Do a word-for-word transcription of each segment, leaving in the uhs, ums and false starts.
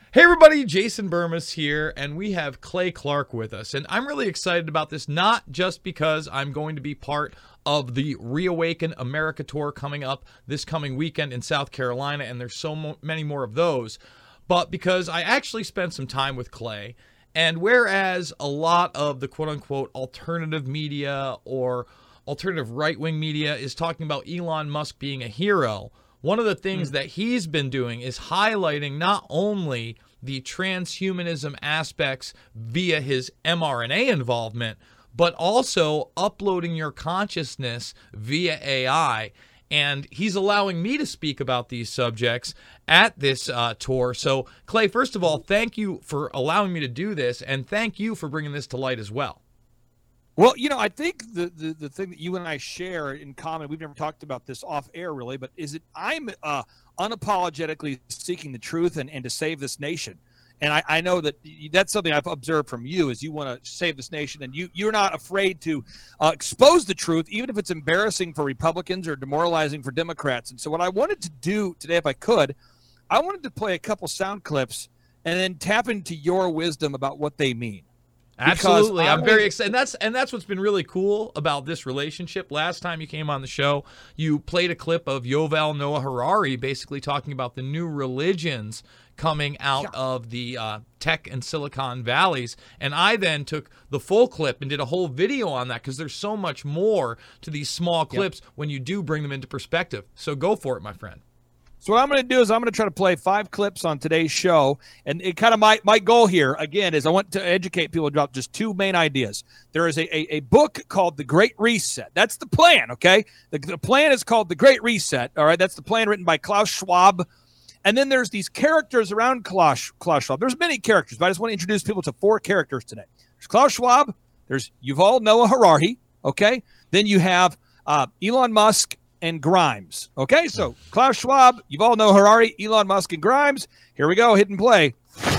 Hey everybody, Jason Burmis here, and we have Clay Clark with us. And I'm really excited about this, not just because I'm going to be part of the Reawaken America Tour coming up this coming weekend in South Carolina, and there's so mo- many more of those, but because I actually spent some time with Clay. And whereas a lot of the quote-unquote alternative media or alternative right-wing media is talking about Elon Musk being a hero, one of the things mm. that he's been doing is highlighting not only the transhumanism aspects via his mRNA involvement, but also uploading your consciousness via A I. And he's allowing me to speak about these subjects at this uh, tour. So, Clay, first of all, thank you for allowing me to do this, and thank you for bringing this to light as well. Well, you know, I think the, the, the thing that you and I share in common, we've never talked about this off air really, but is that I'm uh, unapologetically seeking the truth and, and to save this nation. And I, I know that that's something I've observed from you is you want to save this nation, and you, you're not afraid to uh, expose the truth, even if it's embarrassing for Republicans or demoralizing for Democrats. And so what I wanted to do today, if I could, I wanted to play a couple sound clips and then tap into your wisdom about what they mean. Absolutely. I'm very excited. And that's and that's what's been really cool about this relationship. Last time you came on the show, you played a clip of Yuval Noah Harari basically talking about the new religions coming out yeah. of the uh, tech and Silicon Valleys. And I then took the full clip and did a whole video on that because there's so much more to these small clips yeah. when you do bring them into perspective. So go for it, my friend. So what I'm going to do is I'm going to try to play five clips on today's show. And it kind of my, my goal here, again, is I want to educate people about just two main ideas. There is a, a, a book called The Great Reset. That's the plan, okay? The, the plan is called The Great Reset, all right? That's the plan written by Klaus Schwab. And then there's these characters around Klaus, Klaus Schwab. There's many characters, but I just want to introduce people to four characters today. There's Klaus Schwab. There's Yuval Noah Harari, okay? Then you have uh, Elon Musk and Grimes. Okay, so Klaus Schwab, Yuval Noah Harari, Elon Musk, and Grimes. Here we go, hit and play.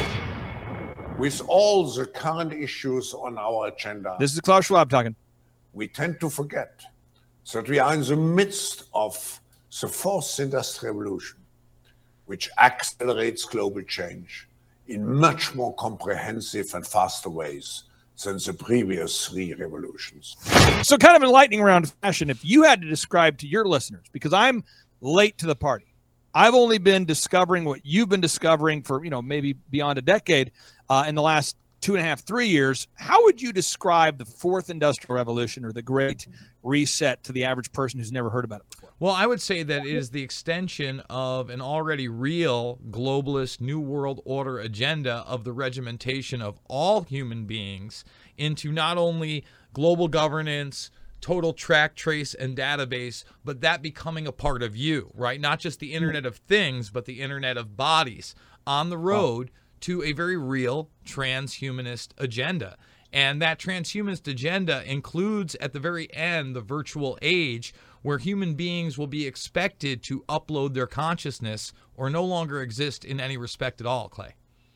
With all the current issues on our agenda, this is Klaus Schwab talking. We tend to forget that we are in the midst of the fourth industrial revolution, which accelerates global change in much more comprehensive and faster ways than the previous three revolutions. So kind of in lightning round fashion, if you had to describe to your listeners, because I'm late to the party, I've only been discovering what you've been discovering for, you know, maybe beyond a decade uh, in the last two and a half, three years. How would you describe the fourth industrial revolution or the Great Reset to the average person who's never heard about it before? Well, I would say that it is the extension of an already real globalist New World Order agenda of the regimentation of all human beings into not only global governance, total track, trace, and database, but that becoming a part of you, right? Not just the Internet of Things, but the Internet of Bodies on the road to a very real transhumanist agenda. And that transhumanist agenda includes at the very end the virtual age where human beings will be expected to upload their consciousness or no longer exist in any respect at all, Clay.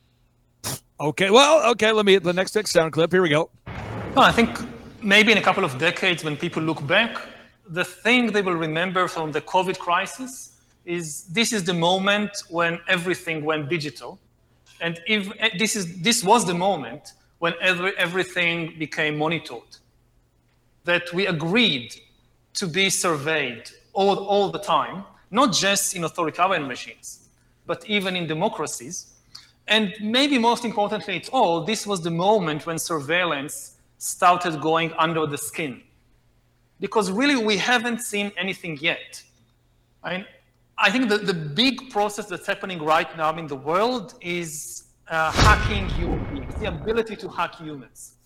Okay, well, okay, let me hit the next sound clip. Here we go. Well, I think maybe in a couple of decades when people look back, the thing they will remember from the COVID crisis is this is the moment when everything went digital. And if this is this was the moment when every, everything became monitored, that we agreed to be surveyed all, all the time, not just in authoritarian regimes, but even in democracies. And maybe most importantly at all, this was the moment when surveillance started going under the skin. Because really we haven't seen anything yet. I mean, I think that the big process that's happening right now in the world is uh, hacking human beings, the ability to hack humans.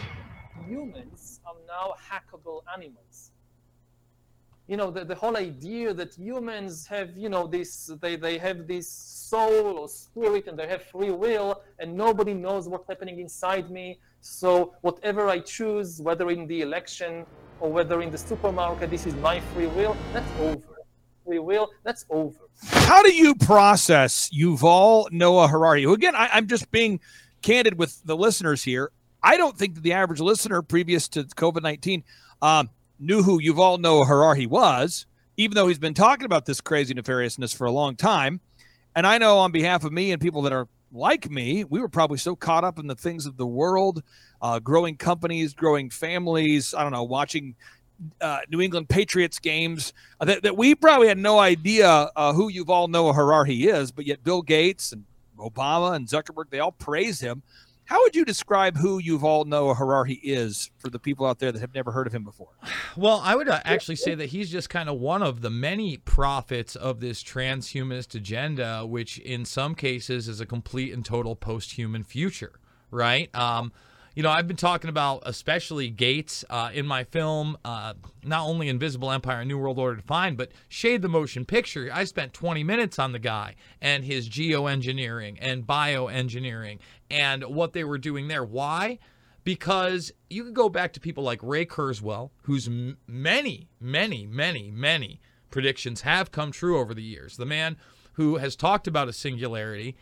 Humans are now hackable animals. You know, the, the whole idea that humans have, you know, this, they, they have this soul or spirit and they have free will and nobody knows what's happening inside me. So whatever I choose, whether in the election or whether in the supermarket, this is my free will, that's over. Free will, that's over. How do you process Yuval Noah Harari? Who, again, I, I'm just being candid with the listeners here. I don't think that the average listener previous to COVID nineteen um, knew who Yuval Noah Harari was, even though he's been talking about this crazy nefariousness for a long time. And I know on behalf of me and people that are like me, we were probably so caught up in the things of the world, uh, growing companies, growing families, I don't know, watching uh, New England Patriots games, uh, that, that we probably had no idea uh, who Yuval Noah Harari is, but yet Bill Gates and Obama and Zuckerberg, they all praise him. How would you describe who Yuval Noah Harari is for the people out there that have never heard of him before? Well, I would uh, actually say that he's just kind of one of the many prophets of this transhumanist agenda, which in some cases is a complete and total post-human future, right? Um, you know, I've been talking about especially Gates uh, in my film, uh, not only Invisible Empire and New World Order Defined, but Shade the Motion Picture. I spent twenty minutes on the guy and his geoengineering and bioengineering and what they were doing there. Why? Because you could go back to people like Ray Kurzweil, whose m- many, many, many, many predictions have come true over the years. The man who has talked about a singularity.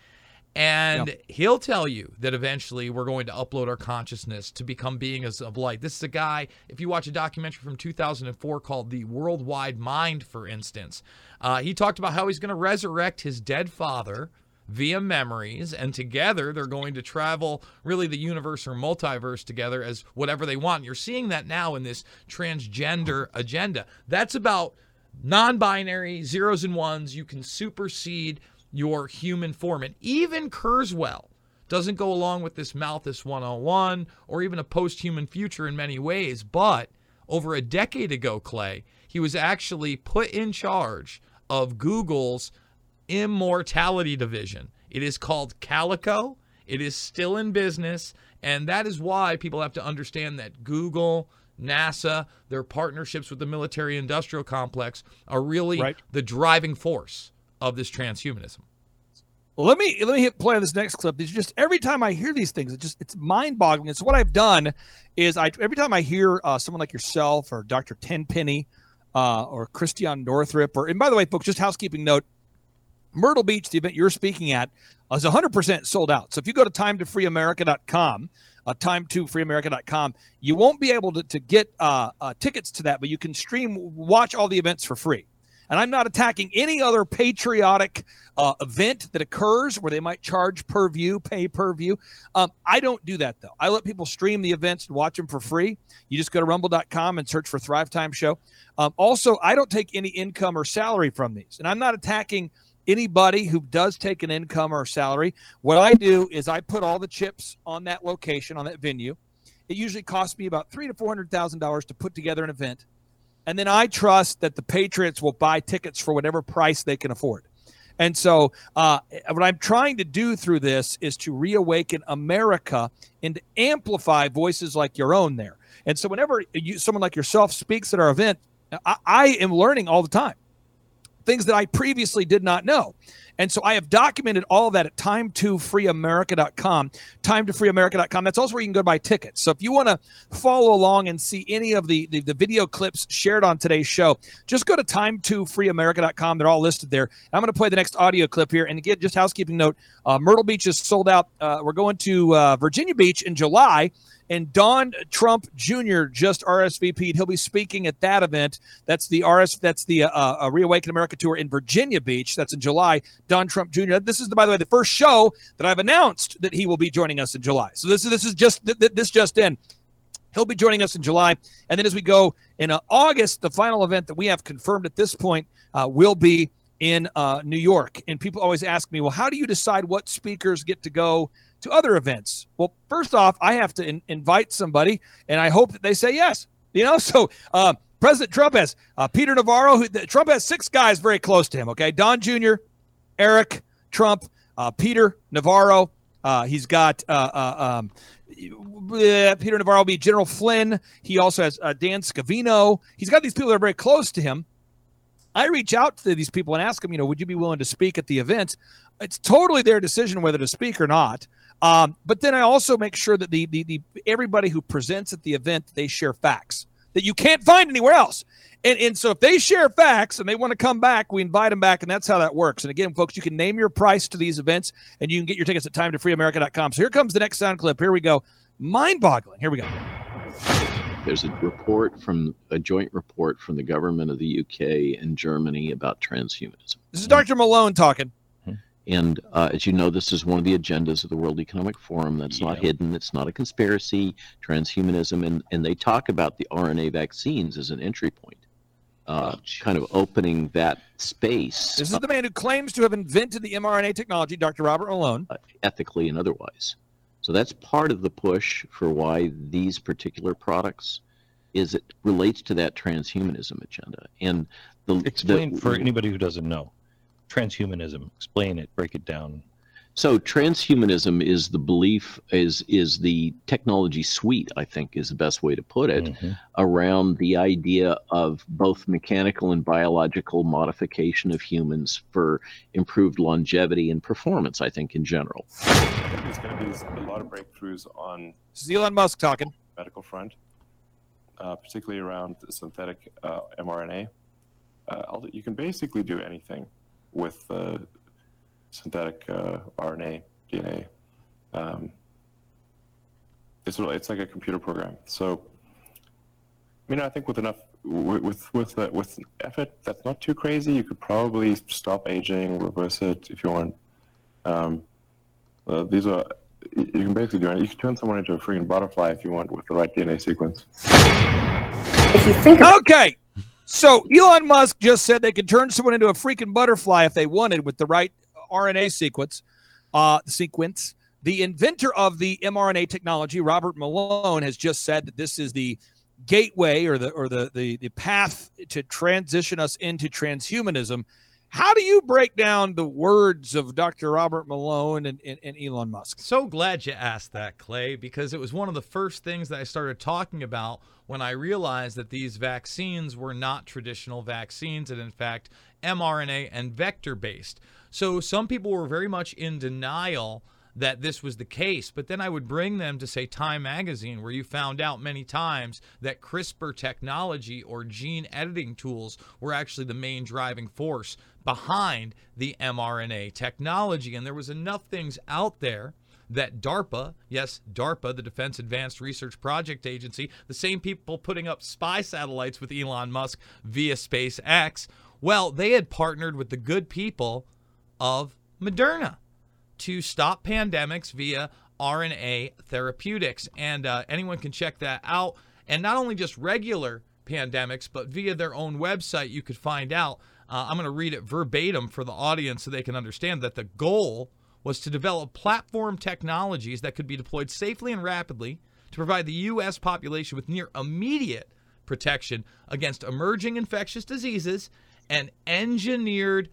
And yeah. he'll tell you that eventually we're going to upload our consciousness to become beings of light. This is a guy, if you watch a documentary from two thousand four called The Worldwide Mind, for instance, uh, he talked about how he's going to resurrect his dead father via memories, and together they're going to travel really the universe or multiverse together as whatever they want. You're seeing that now in this transgender agenda. That's about non-binary, zeros and ones. You can supersede your human form. And even Kurzweil doesn't go along with this Malthus one oh one or even a post-human future in many ways. But over a decade ago, Clay, he was actually put in charge of Google's immortality division. It is called Calico. It is still in business. And that is why people have to understand that Google, NASA, their partnerships with the military-industrial complex are really right. the driving force of this transhumanism. Well, let me let me hit play on this next clip. It's just every time I hear these things, it just it's mind-boggling. And so what I've done is I every time I hear uh, someone like yourself or Doctor Tenpenny uh, or Christian Northrup, or and by the way, folks, just housekeeping note: Myrtle Beach, the event you're speaking at, is one hundred percent sold out. So if you go to time to free america dot com, uh, time to free america dot com, you won't be able to to get uh, uh, tickets to that, but you can stream, watch all the events for free. And I'm not attacking any other patriotic uh, event that occurs where they might charge per view, pay per view. Um, I don't do that, though. I let people stream the events and watch them for free. You just go to rumble dot com and search for Thrive Time Show. Um, also, I don't take any income or salary from these. And I'm not attacking anybody who does take an income or salary. What I do is I put all the chips on that location, on that venue. It usually costs me about three to four hundred thousand dollars to put together an event. And then I trust that the Patriots will buy tickets for whatever price they can afford. And so uh, what I'm trying to do through this is to reawaken America and to amplify voices like your own there. And so whenever you, someone like yourself speaks at our event, I, I am learning all the time, things that I previously did not know. And so I have documented all of that at time to free america dot com, time to free america dot com. That's also where you can go to buy tickets. So if you want to follow along and see any of the, the, the video clips shared on today's show, just go to time to free america dot com. They're all listed there. I'm going to play the next audio clip here. And again, just housekeeping note, uh, Myrtle Beach is sold out. Uh, we're going to uh, Virginia Beach in July. And Don Trump Junior just R S V P'd. He'll be speaking at that event. That's the R S. That's the uh, uh, Reawaken America tour in Virginia Beach. That's in July. Don Trump Junior This is, the, by the way, the first show that I've announced that he will be joining us in July. So this is this is just th- th- this just in. He'll be joining us in July, and then as we go in uh, August, the final event that we have confirmed at this point uh, will be in uh, New York. And people always ask me, well, how do you decide what speakers get to go to other events? Well, first off, I have to in- invite somebody, and I hope that they say yes. You know, so uh, President Trump has uh, Peter Navarro. Who, the, Trump has six guys very close to him, okay? Don Junior, Eric, Trump, uh, Peter Navarro. Uh, he's got uh, uh, um, Peter Navarro will be General Flynn. He also has uh, Dan Scavino. He's got these people that are very close to him. I reach out to these people and ask them, you know, would you be willing to speak at the event? It's totally their decision whether to speak or not. Um, but then I also make sure that the, the the everybody who presents at the event, they share facts that you can't find anywhere else. And and so if they share facts and they want to come back, we invite them back, and that's how that works. And again, folks, you can name your price to these events, and you can get your tickets at time to free america dot com. So here comes the next sound clip. Here we go. Mind-boggling. Here we go. There's a report from a joint report from the government of the U K and Germany about transhumanism. This is Doctor Malone talking. And uh, as you know, this is one of the agendas of the World Economic Forum. That's Yeah. not hidden. It's not a conspiracy, transhumanism. And, and they talk about the R N A vaccines as an entry point, uh, kind of opening that space This is the man who claims to have invented the mRNA technology, Doctor Robert Malone. uh, ethically and otherwise. So that's part of the push for why these particular products is it relates to that transhumanism agenda. And the Explain the, for anybody who doesn't know. Transhumanism. Explain it. Break it down. So transhumanism is the belief, is is the technology suite, I think is the best way to put it, Mhm. around the idea of both mechanical and biological modification of humans for improved longevity and performance, I think, in general. There's going to be a lot of breakthroughs on This is Elon Musk talking. the medical front, uh, particularly around the synthetic uh, mRNA. Uh, all- you can basically do anything with uh, synthetic uh, R N A, D N A. Um, it's really, it's like a computer program. So, I mean, I think with enough with with with, uh, with effort, that's not too crazy. You could probably stop aging, reverse it if you want. Um, uh, these are you you can basically do it. You can turn someone into a freaking butterfly if you want with the right D N A sequence. If you think about Okay. So Elon Musk just said they could turn someone into a freaking butterfly if they wanted with the right R N A sequence. Uh, sequence. The inventor of the mRNA technology, Robert Malone, has just said that this is the gateway or the or the the, the path to transition us into transhumanism. How do you break down the words of Doctor Robert Malone and, and, and Elon Musk? So glad you asked that, Clay, because it was one of the first things that I started talking about when I realized that these vaccines were not traditional vaccines and, in fact, mRNA and vector-based. So some people were very much in denial that this was the case, but then I would bring them to, say, Time Magazine, where you found out many times that CRISPR technology or gene editing tools were actually the main driving force behind the mRNA technology. And there was enough things out there that DARPA, yes, DARPA, the Defense Advanced Research Project Agency, the same people putting up spy satellites with Elon Musk via SpaceX, well, they had partnered with the good people of Moderna to stop pandemics via R N A therapeutics. And uh, anyone can check that out. And not only just regular pandemics, but via their own website, you could find out. Uh, I'm going to read it verbatim for the audience so they can understand that the goal was to develop platform technologies that could be deployed safely and rapidly to provide the U S population with near immediate protection against emerging infectious diseases and engineered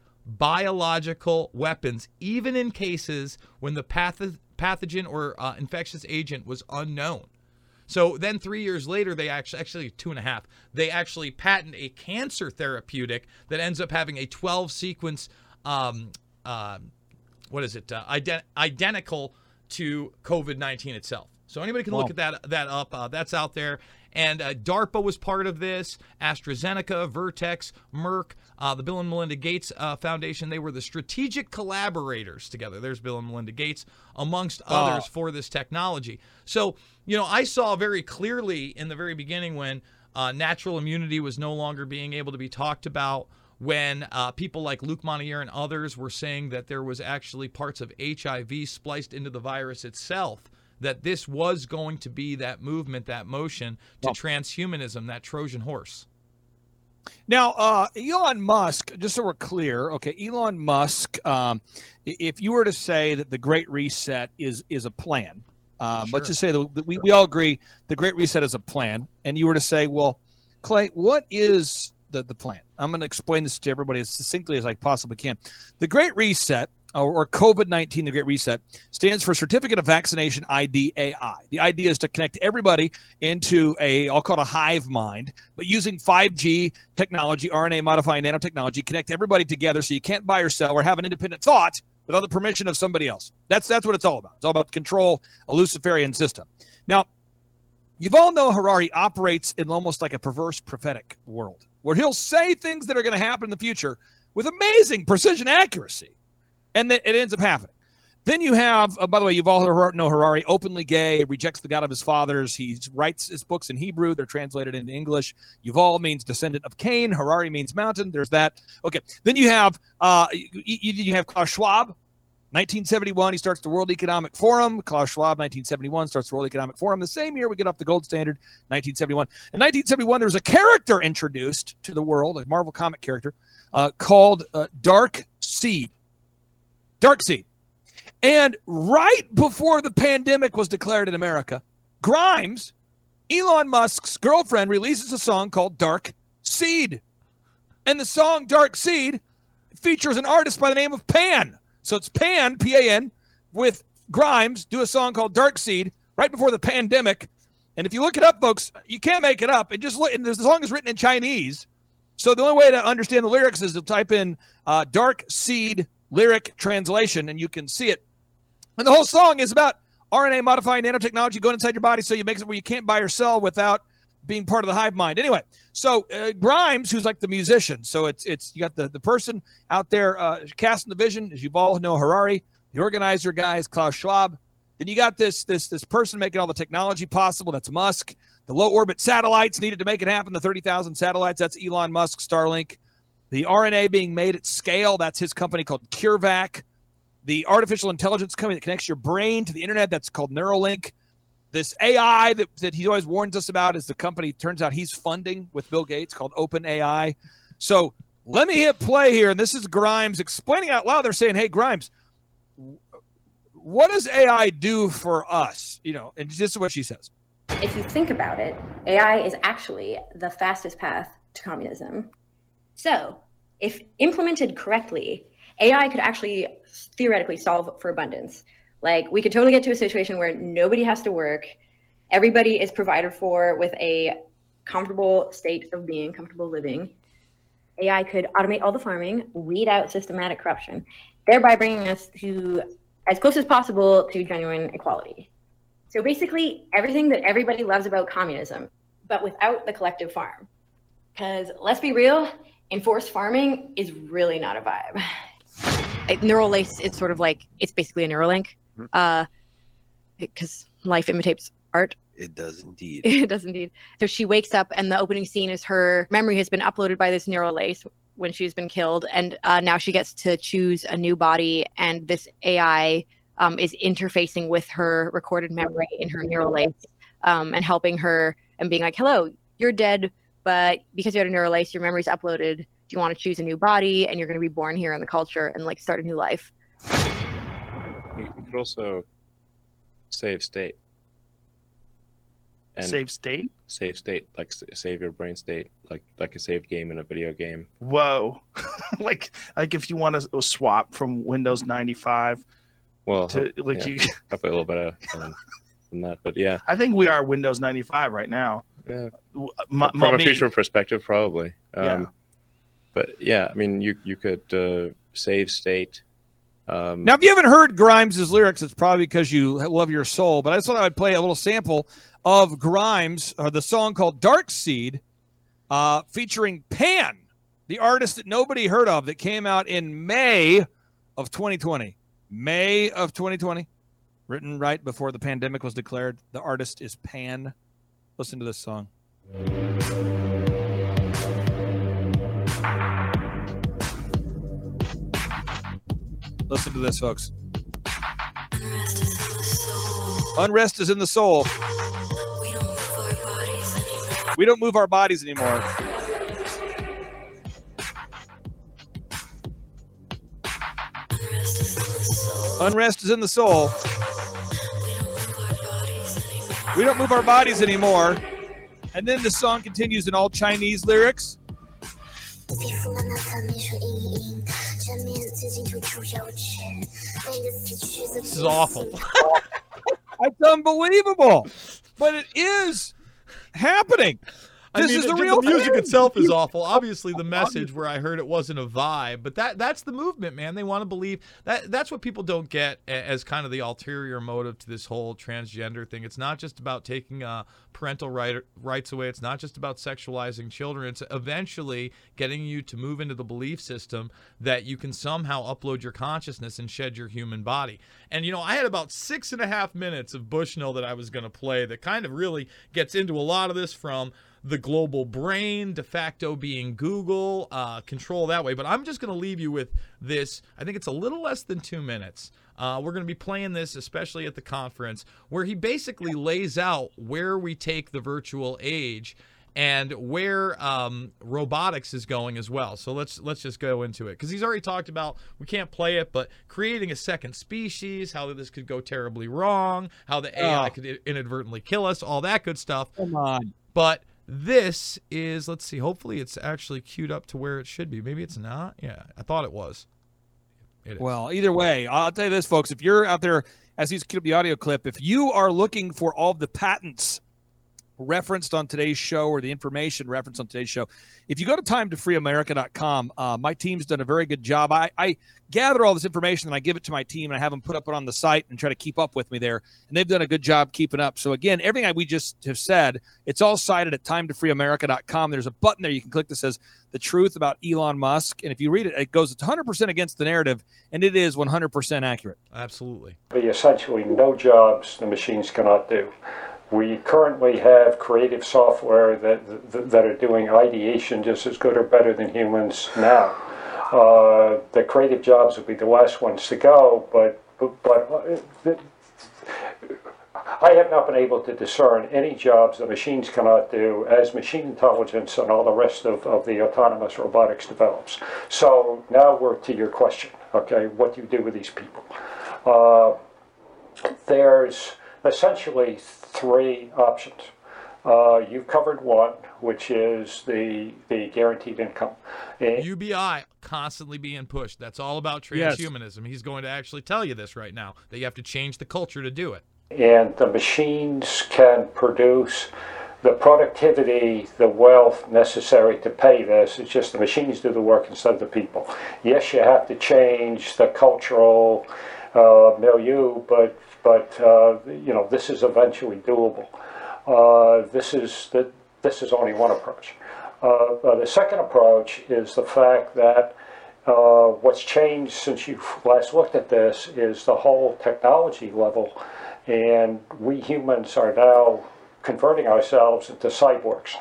biological weapons, even in cases when the patho- pathogen or uh, infectious agent was unknown. So then three years later, they actually, actually two and a half, they actually patent a cancer therapeutic that ends up having a twelve sequence, um, uh, what is it, uh, ident- identical to COVID nineteen itself. So anybody can Wow. look at that that up. Uh, that's out there. And uh, DARPA was part of this, AstraZeneca, Vertex, Merck, uh, the Bill and Melinda Gates uh, Foundation. They were the strategic collaborators together. There's Bill and Melinda Gates, amongst others, Oh. for this technology. So, you know, I saw very clearly in the very beginning when uh, natural immunity was no longer being able to be talked about, when uh, people like Luc Montagnier and others were saying that there was actually parts of H I V spliced into the virus itself, that this was going to be that movement, that motion to Well- transhumanism, that Trojan horse. Now, uh, Elon Musk, just so we're clear, okay, Elon Musk, um, i- if you were to say that the Great Reset is is a plan, um, Sure. let's just say that we, we all agree the Great Reset is a plan, and you were to say, well, Clay, what is the, the plan? I'm going to explain this to everybody as succinctly as I possibly can. The Great Reset, or, or COVID nineteen, the Great Reset, stands for Certificate of Vaccination I D A I. The idea is to connect everybody into a, I'll call it a hive mind, but using five G technology, R N A modifying nanotechnology, connect everybody together so you can't buy or sell or have an independent thought without the permission of somebody else. That's that's what it's all about. It's all about control, a Luciferian system. Now, you all know Harari operates in almost like a perverse prophetic world, where he'll say things that are going to happen in the future with amazing precision accuracy. And then it ends up happening. Then you have, uh, by the way, you've all heard, know Harari, openly gay, rejects the God of his fathers. He writes his books in Hebrew. They're translated into English. Yuval means descendant of Cain. Harari means mountain. There's that. Okay. Then you have uh, you, you, you have Klaus Schwab, nineteen seventy-one, he starts the World Economic Forum. Klaus Schwab, nineteen seventy-one, starts the World Economic Forum. The same year we get off the gold standard, nineteen seventy-one. In nineteen seventy-one, there was a character introduced to the world, a Marvel comic character, uh, called uh, Dark Seed. Dark Seed. And right before the pandemic was declared in America, Grimes, Elon Musk's girlfriend, releases a song called Dark Seed. And the song Dark Seed features an artist by the name of Pan. So it's Pan, P A N, with Grimes, do a song called Dark Seed right before the pandemic. And if you look it up, folks, you can't make it up. It just and the song is written in Chinese. So the only way to understand the lyrics is to type in uh, Dark Seed lyric translation, and you can see it. And the whole song is about R N A modifying nanotechnology going inside your body so you make it where you can't buy or sell without being part of the hive mind. Anyway, so uh, Grimes, who's like the musician, so it's it's you got the, the person out there uh, casting the vision, as you all know, Harari. The organizer guy is Klaus Schwab. Then you got this this this person making all the technology possible. That's Musk. The low orbit satellites needed to make it happen. The thirty thousand satellites. That's Elon Musk, Starlink. The R N A being made at scale. That's his company called CureVac. The artificial intelligence company that connects your brain to the internet. That's called Neuralink. This A I that, that he always warns us about is the company, turns out he's funding with Bill Gates, called OpenAI. So let me hit play here. And this is Grimes explaining out loud. They're saying, hey, Grimes, what does A I do for us? You know, and this is what she says. If you think about it, A I is actually the fastest path to communism. So if implemented correctly, A I could actually theoretically solve for abundance. Like, we could totally get to a situation where nobody has to work. Everybody is provided for with a comfortable state of being, comfortable living. A I could automate all the farming, weed out systematic corruption, thereby bringing us to as close as possible to genuine equality. So basically, everything that everybody loves about communism, but without the collective farm. Because let's be real, enforced farming is really not a vibe. Neuralink is sort of like, it's basically a Neuralink. Uh, because life imitates art. It does indeed. It does indeed. So she wakes up, and the opening scene is her memory has been uploaded by this neural lace when she's been killed, and uh, now she gets to choose a new body, and this A I um, is interfacing with her recorded memory in her neural lace, um, and helping her and being like, "Hello, you're dead, but because you had a neural lace, your memory's uploaded. Do you want to choose a new body, and you're going to be born here in the culture and like start a new life?" You could also save state. And save state? Save state, like save your brain state, like like a saved game in a video game. Whoa. like like if you want to swap from Windows ninety-five well, to like yeah, you up a little bit um, than that, but yeah. I think we are Windows ninety-five right now. Yeah. M- From a me. future perspective, probably. Um, yeah. But yeah, I mean, you you could uh, save state. Um, Now, if you haven't heard Grimes' lyrics, it's probably because you love your soul. But I just thought I'd play a little sample of Grimes, or the song called Dark Seed, uh, featuring Pan, the artist that nobody heard of, that came out in May of twenty twenty. May of twenty twenty. Written right before the pandemic was declared. The artist is Pan. Listen to this song. Listen to this, folks. Unrest is in the soul. We don't move our bodies anymore. Unrest is in the soul. We don't move our bodies anymore. And then the song continues in all Chinese lyrics. This is awful. It's unbelievable. But it is happening. I This mean, is the the real music thing. itself is awful. Obviously, the message where I heard it wasn't a vibe, but that that's the movement, man. They want to believe that. That's what people don't get as kind of the ulterior motive to this whole transgender thing. It's not just about taking uh, parental right, rights away. It's not just about sexualizing children. It's eventually getting you to move into the belief system that you can somehow upload your consciousness and shed your human body. And, you know, I had about six and a half minutes of Bushnell that I was going to play that kind of really gets into a lot of this, from the global brain, de facto being Google, uh, control that way. But I'm just going to leave you with this. I think it's a little less than two minutes. Uh, we're going to be playing this, especially at the conference, where he basically lays out where we take the virtual age and where um, robotics is going as well. So let's let's just go into it, because he's already talked about, we can't play it, but creating a second species, how this could go terribly wrong, how the A I Oh. could inadvertently kill us, all that good stuff. Come on. But this is, let's see, hopefully it's actually queued up to where it should be. Maybe it's not. Yeah, I thought it was. It is. Well, either way, I'll tell you this, folks. If you're out there, as he's queued up the audio clip, if you are looking for all of the patents referenced on today's show, or the information referenced on today's show, if you go to time to free america dot com, uh, my team's done a very good job. I, I gather all this information and I give it to my team, and I have them put up it on the site and try to keep up with me there. And they've done a good job keeping up. So again, everything we just have said, it's all cited at time to free america dot com. There's a button there you can click that says the truth about Elon Musk. And if you read it, it goes one hundred percent against the narrative, and it is one hundred percent accurate. Absolutely. Essentially no jobs the machines cannot do. We currently have creative software that that, that are doing ideation just as good or better than humans now. Uh, the creative jobs will be the last ones to go, but but, but uh, I have not been able to discern any jobs that machines cannot do as machine intelligence and all the rest of, of the autonomous robotics develops. So now we're to your question, okay, what do you do with these people? Uh, there's essentially three options. Uh, you've covered one, which is the the guaranteed income. And U B I constantly being pushed. That's all about Yes. transhumanism. He's going to actually tell you this right now, that you have to change the culture to do it. and the machines can produce the productivity, the wealth necessary to pay this. It's just the machines do the work instead of the people. Yes, you have to change the cultural uh, milieu, but but uh, you know, this is eventually doable. Uh, this is the, this is only one approach. Uh, uh, the second approach is the fact that uh, what's changed since you last looked at this is the whole technology level, and we humans are now converting ourselves into cyborgs.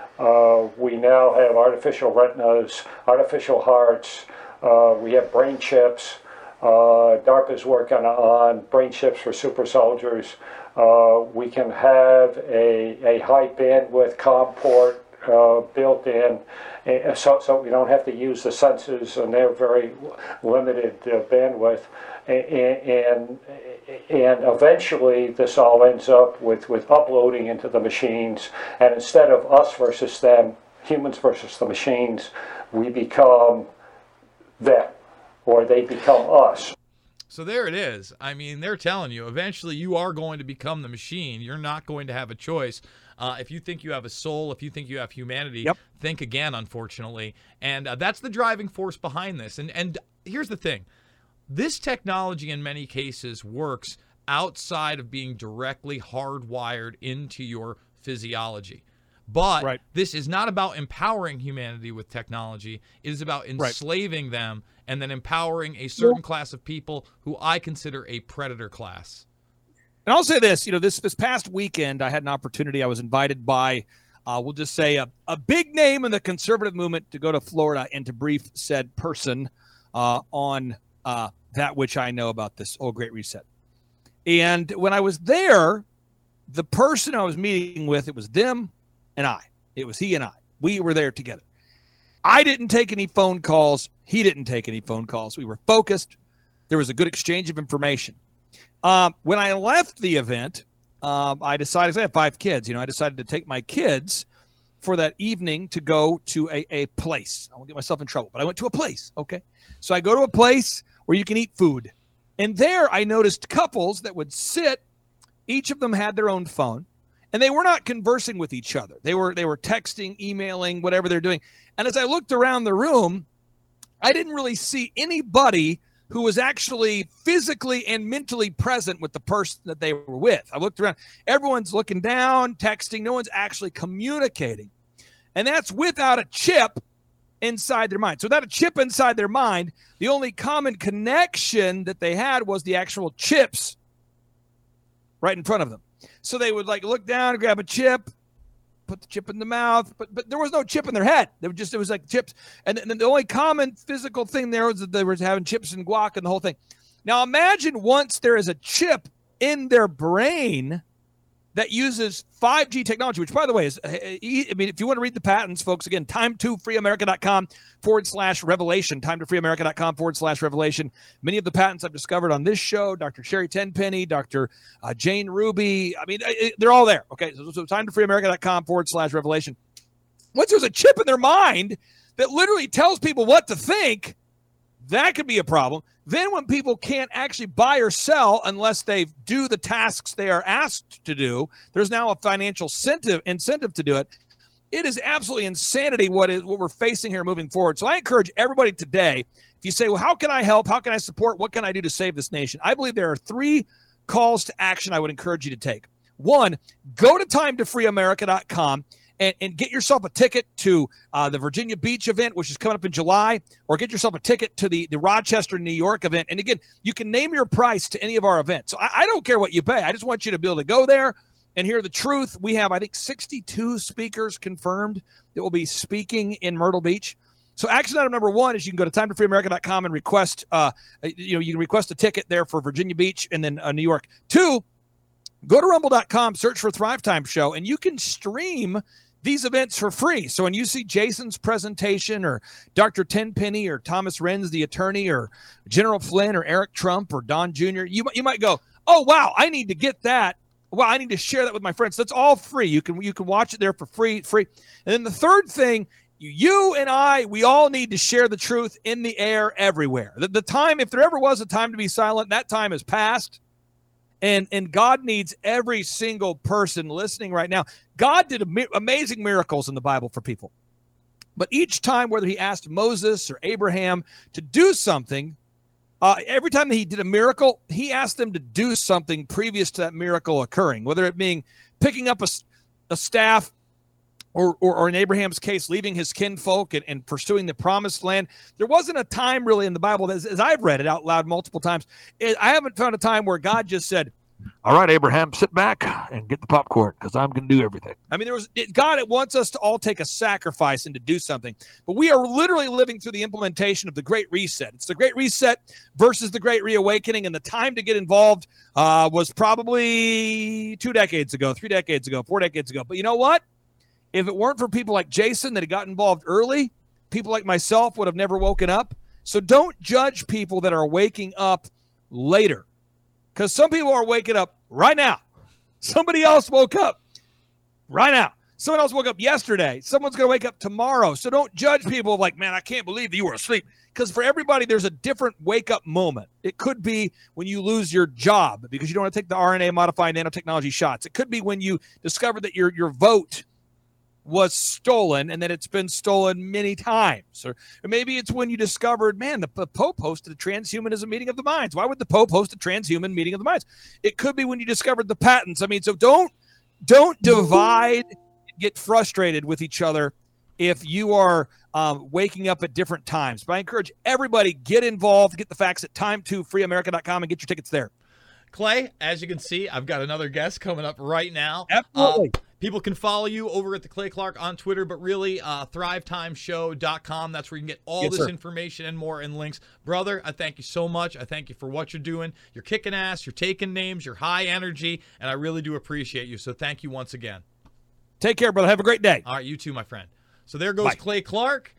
Uh, we now have artificial retinas, artificial hearts, uh, we have brain chips. Uh, DARPA is working on brain chips for super soldiers. Uh, we can have a, a high bandwidth COM port uh, built in, uh, so, so we don't have to use the sensors, and they're very limited uh, bandwidth. And, and, and eventually this all ends up with, with uploading into the machines, and instead of us versus them, humans versus the machines, we become them, or they become us. So there it is. I mean, they're telling you, eventually you are going to become the machine. You're not going to have a choice. Uh, if you think you have a soul, if you think you have humanity, yep. think again, unfortunately. And uh, that's the driving force behind this. And, and here's the thing. This technology in many cases works outside of being directly hardwired into your physiology. But right. this is not about empowering humanity with technology. It is about enslaving right. them and then empowering a certain well, class of people who I consider a predator class. And I'll say this, you know, this this past weekend, I had an opportunity. I was invited by, uh, we'll just say, a, a big name in the conservative movement to go to Florida and to brief said person uh, on uh, that which I know about this whole Great Reset. And when I was there, the person I was meeting with, it was them and I. It was he and I. We were there together. I didn't take any phone calls. He didn't take any phone calls. We were focused. There was a good exchange of information. Um, when I left the event, um, I decided, I have five kids, you know, I decided to take my kids for that evening to go to a, a place. I won't get myself in trouble, but I went to a place, okay? So I go to a place where you can eat food. And there I noticed couples that would sit, each of them had their own phone, and they were not conversing with each other. They were they were texting, emailing, whatever they're doing. And as I looked around the room, I didn't really see anybody who was actually physically and mentally present with the person that they were with. I looked around. Everyone's looking down, texting. No one's actually communicating. And that's without a chip inside their mind. So without a chip inside their mind, the only common connection that they had was the actual chips right in front of them. So they would like look down, grab a chip, put the chip in the mouth, but but there was no chip in their head. They were just, it was like chips. And then the only common physical thing there was that they were having chips and guac and the whole thing. Now imagine once there is a chip in their brain that uses five G technology, which, by the way, is, I mean, if you want to read the patents, folks, again, time to free america dot com forward slash revelation, time to free america dot com forward slash revelation. Many of the patents I've discovered on this show, Doctor Sherry Tenpenny, Doctor Uh, Jane Ruby, I mean, it, they're all there. Okay, so, so time to free america dot com forward slash revelation. Once there's a chip in their mind that literally tells people what to think, that could be a problem. Then when people can't actually buy or sell unless they do the tasks they are asked to do, there's now a financial incentive, incentive to do it. It is absolutely insanity what is what we're facing here moving forward. So I encourage everybody today, if you say, well, how can I help? How can I support? What can I do to save this nation? I believe there are three calls to action I would encourage you to take. One, go to time to free america dot com. And, and get yourself a ticket to uh, the Virginia Beach event, which is coming up in July, or get yourself a ticket to the, the Rochester, New York event. And again, you can name your price to any of our events. So I, I don't care what you pay. I just want you to be able to go there and hear the truth. We have, I think, sixty-two speakers confirmed that will be speaking in Myrtle Beach. So action item number one is you can go to time to free america dot com and request, uh, you know, you can request a ticket there for Virginia Beach and then uh, New York. Two, go to rumble dot com, search for Thrive Time Show, and you can stream these events for free. So when you see Jason's presentation or Doctor Tenpenny or Thomas Renz, the attorney, or General Flynn or Eric Trump or Don Junior, you, you might go, oh, wow, I need to get that. Well, I need to share that with my friends. That's all free. You can you can watch it there for free. free. And then the third thing, you and I, we all need to share the truth in the air everywhere. The, the time, if there ever was a time to be silent, that time has passed. And and God needs every single person listening right now. God did am- amazing miracles in the Bible for people. But each time, whether he asked Moses or Abraham to do something, uh, every time that he did a miracle, he asked them to do something previous to that miracle occurring, whether it being picking up a, a staff or, or, or in Abraham's case, leaving his kinfolk and, and pursuing the promised land. There wasn't a time really in the Bible, as, as I've read it out loud multiple times, it, I haven't found a time where God just said, all right, Abraham, sit back and get the popcorn because I'm going to do everything. I mean, there was it, God it wants us to all take a sacrifice and to do something. But we are literally living through the implementation of the Great Reset. It's the Great Reset versus the Great Reawakening. And the time to get involved uh, was probably two decades ago, three decades ago, four decades ago. But you know what? If it weren't for people like Jason that had got involved early, people like myself would have never woken up. So don't judge people that are waking up later. Because some people are waking up right now. Somebody else woke up right now. Someone else woke up yesterday. Someone's going to wake up tomorrow. So don't judge people like, man, I can't believe that you were asleep. Because for everybody, there's a different wake-up moment. It could be when you lose your job because you don't want to take the R N A-modified nanotechnology shots. It could be when you discover that your, your vote was stolen and that it's been stolen many times. Or, or maybe it's when you discovered, man, the, the Pope hosted a transhumanism meeting of the minds. Why would the Pope host a transhuman meeting of the minds? It could be when you discovered the patents. I mean, so don't don't divide and get frustrated with each other if you are um, waking up at different times. But I encourage everybody, get involved, get the facts at time to free america dot com and get your tickets there. Clay, as you can see, I've got another guest coming up right now. Absolutely. Uh, people can follow you over at the Clay Clark on Twitter, but really, uh, thrive time show dot com. That's where you can get all Yes, this sir. information and more and links. Brother, I thank you so much. I thank you for what you're doing. You're kicking ass. You're taking names. You're high energy, and I really do appreciate you. So thank you once again. Take care, brother. Have a great day. All right, you too, my friend. So there goes Bye. Clay Clark.